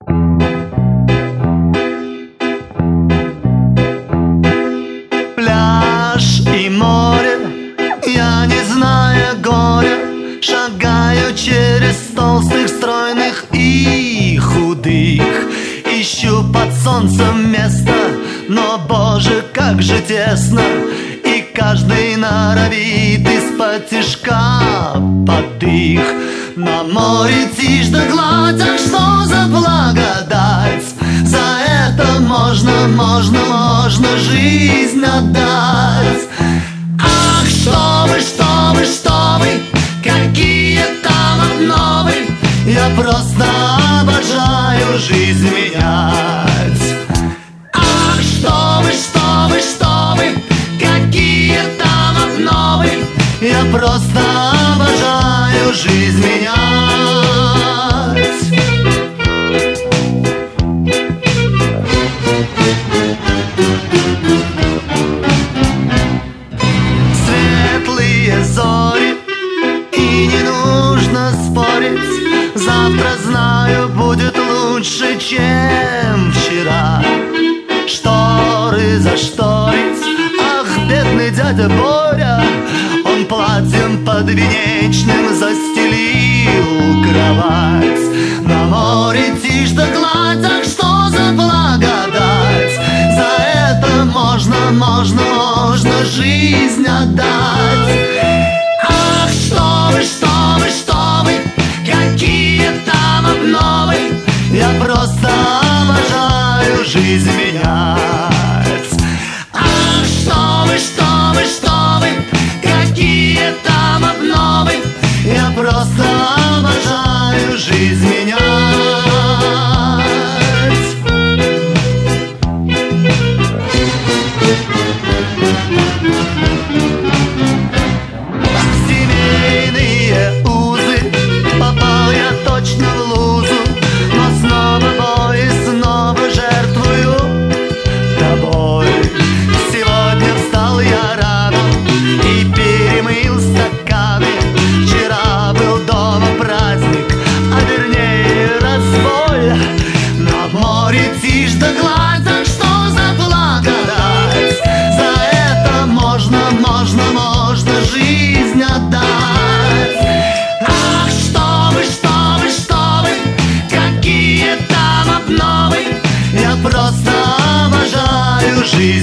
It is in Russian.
Пляж и море, я не зная горя, шагаю через толстых, стройных и худых. Ищу под солнцем место, но, боже, как же тесно, и каждый норовит исподтишка подых. На море тишь да гладь, ах, что за благодать! За это можно жизнь отдать. Ах, что вы, какие там обновы! Я просто обожаю жизнь менять. Ах, что вы, какие там обновы! Я просто обожаю жизнь менять. Светлые зори, и не нужно спорить, завтра, знаю, будет лучше, чем вчера. Шторы зашторить, ах, бедный дядя Боря, он платьем подвенечным застелил кровать. На море тишь да гладь, ах, что за благодать! За это можно жизнь отдать. Ах, что вы, какие там обновы! Я просто обожаю жизнь менять. Ах, что вы, какие там обновы! Я просто обожаю жизнь менять. Семейные узы, попал я точно в лузу, но снова бой, снова жертвую тобой. Сегодня встал я рано и перемыл стаканы. Вчера был дома праздник, а вернее разбой. На море тишь да гладь, ах, что за благодать! За это можно жизнь отдать. Ах, что вы, какие там обновы! Я просто обожаю жизнь